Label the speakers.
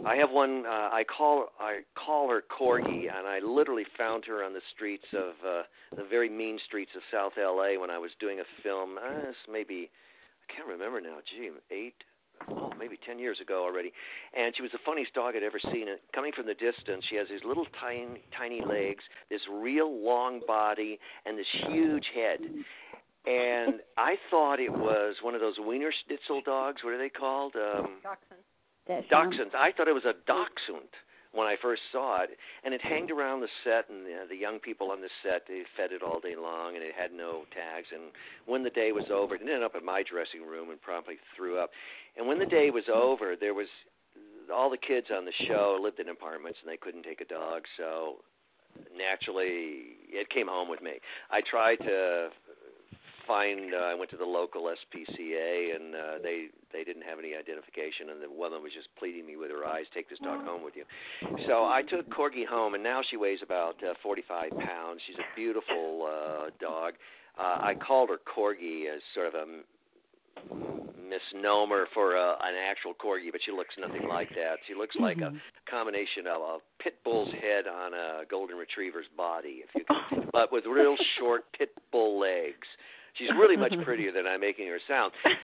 Speaker 1: I have one. I call her Corgi, and I literally found her on the streets of the very mean streets of South LA when I was doing a film. Maybe I can't remember now. Gee, maybe 10 years ago already. And she was the funniest dog I'd ever seen. And coming from the distance, she has these little tiny legs, this real long body, and this huge head. And I thought it was one of those Wiener Schnitzel dogs. What are they called? Dachshunds. I thought it was a dachshund when I first saw it. And it hanged around the set, and the young people on the set, they fed it all day long, and it had no tags. And when the day was over, it ended up in my dressing room and promptly threw up. And when the day was over, there was all the kids on the show lived in apartments, and they couldn't take a dog. So naturally, it came home with me. I tried to I went to the local SPCA, and they didn't have any identification, and the woman was just pleading me with her eyes, take this dog home with you. So I took Corgi home, and now she weighs about 45 pounds. She's a beautiful dog. I called her Corgi as sort of a misnomer for an actual Corgi, but she looks nothing like that. She looks like a combination of a pit bull's head on a golden retriever's body, but with real short pit bull legs. She's really much prettier than I'm making her sound.